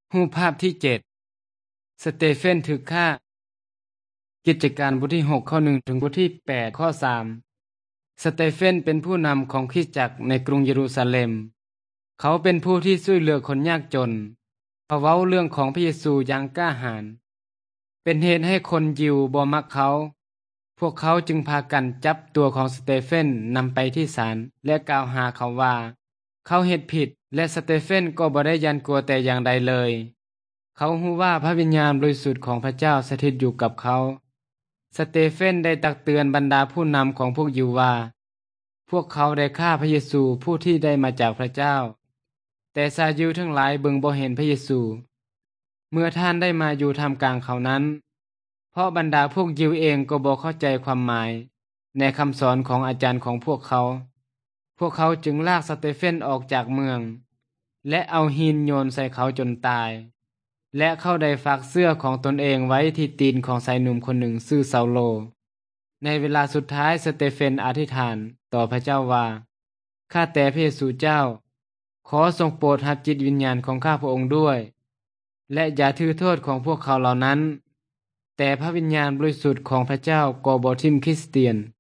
รูปภาพที่7สเตเฟนถูกฆ่ากิจการบทที่6ข้อ1ถึงบทที่8ข้อ3สเตเฟนเป็นผู้นำของคริสตจักรในกรุงเยรูซาเล็มเขาเป็นผู้ที่ช่วยเหลือคนยากจนเขาเว้าเรื่องของพระเยซูอย่างกล้าหาญเป็นเหตุให้คนยิวบ่มักเขาพวกเขาจึงพากันจับตัวของสเตเฟนนำไปที่ศาลและกล่าวหาเขาว่าเขาเฮ็ดผิดและสเตเฟนก็บ่ได้ยันกลัวแต่อย่างใดเลยเขารู้ว่าพระวิญญาณบริสุทธิ์ของพระเจ้าสถิตอยู่กับเขาสเตเฟนได้ตักเตือนบรรดาผู้นำของพวกยิวว่าพวกเขาได้ฆ่าพระเยซูผู้ที่ได้มาจากพระเจ้าแต่ชาวยิวทั้งหลายเบิ่งบ่เห็นพระเยซูเมื่อท่านได้มาอยู่ท่ามกลางเขานั้นเพราะบรรดาพวกยิวเองก็บ่เข้าใจความหมายในคำสอนของอาจารย์ของพวกเขาจึงลากสเตเฟนออกจากเมืองและเอาหินโยนใส่เขาจนตายและเขาได้ฝากเสื้อของตนเองไว้ที่ตีนของชายหนุ่มคนหนึ่งชื่อเซาโลในเวลาสุดท้ายสเตเฟนอธิษฐานต่อพระเจ้าว่าข้าแต่พระเยซูเจ้าขอทรงโปรดรับจิตวิญญาณของข้าพระองค์ด้วยและอย่าถือโทษของพวกเขาเหล่านั้นแต่พระวิญญาณบริสุทธิ์ของพระเจ้าก็บ่ทิ่มคริสเตียน